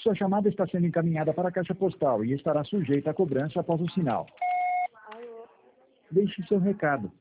Sua chamada está sendo encaminhada para a caixa postal e estará sujeita a cobrança após o sinal. Alô? Deixe seu recado.